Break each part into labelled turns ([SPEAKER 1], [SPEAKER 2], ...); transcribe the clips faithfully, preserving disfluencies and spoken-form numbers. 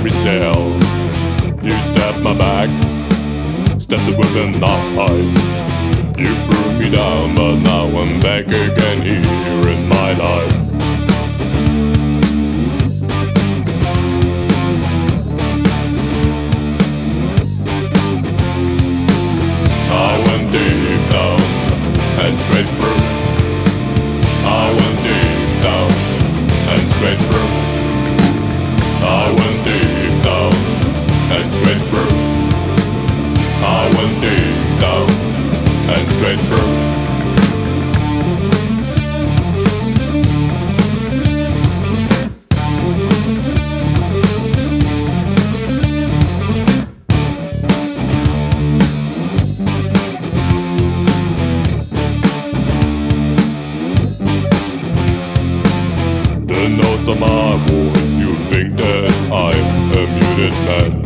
[SPEAKER 1] every cell. You stabbed my back, stabbed it with a knife. You threw me down, but now I'm back again here in my life. I went deep down and straight through. I went deep down and straight through. I went deep down and straight through. I went deep down and straight through. The notes on my voice, you think that I'm a muted man,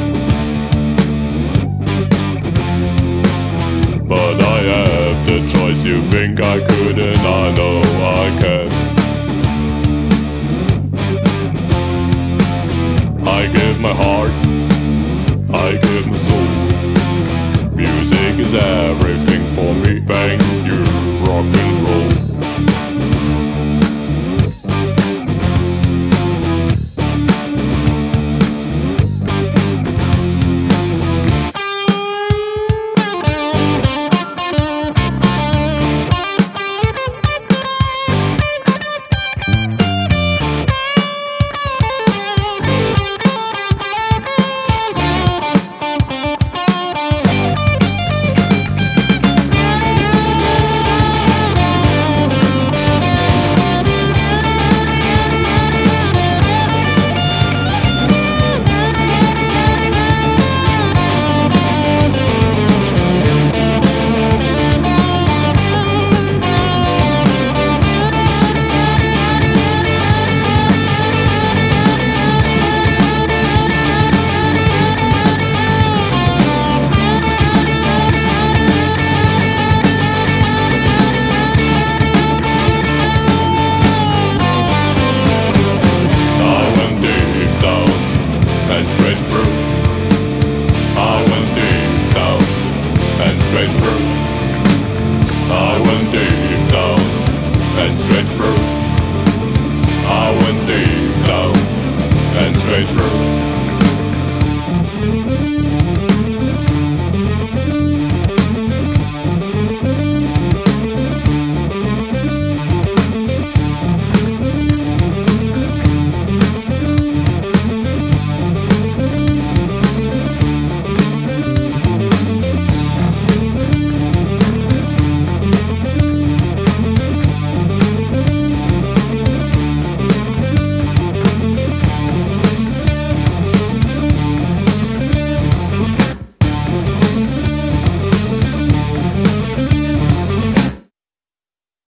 [SPEAKER 1] but I have the choice. You think I couldn't, I know I can. I give my heart, I give my soul. Music is everything for me. Thank you, rock and roll. And straight through. I went deep down and straight through. I went deep down and straight through. I went deep down and straight through.